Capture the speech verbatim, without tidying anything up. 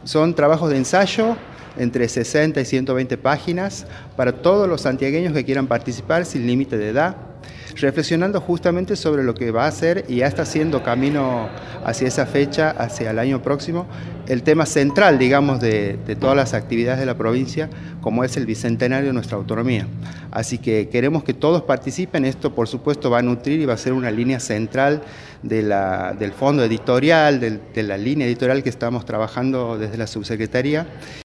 Son trabajos de ensayo entre sesenta y ciento veinte páginas para todos los santiagueños que quieran participar sin límite de edad, reflexionando justamente sobre lo que va a ser y ya está haciendo camino hacia esa fecha, hacia el año próximo, el tema central, digamos, de, de todas las actividades de la provincia, como es el bicentenario de nuestra autonomía. Así que queremos que todos participen. Esto, por supuesto, va a nutrir y va a ser una línea central de la, del fondo editorial, de, de la línea editorial que estamos trabajando desde la subsecretaría.